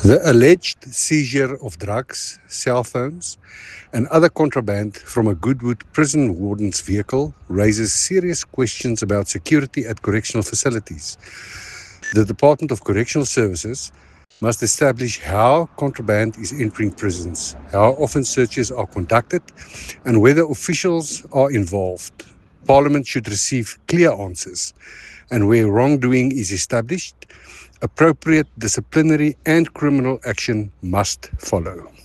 The alleged seizure of drugs, cell phones, and other contraband from a Goodwood prison warden's vehicle raises serious questions about security at correctional facilities. The Department of Correctional Services must establish how contraband is entering prisons, how often searches are conducted, and whether officials are involved. Parliament should receive clear answers, and where wrongdoing is established, appropriate disciplinary and criminal action must follow.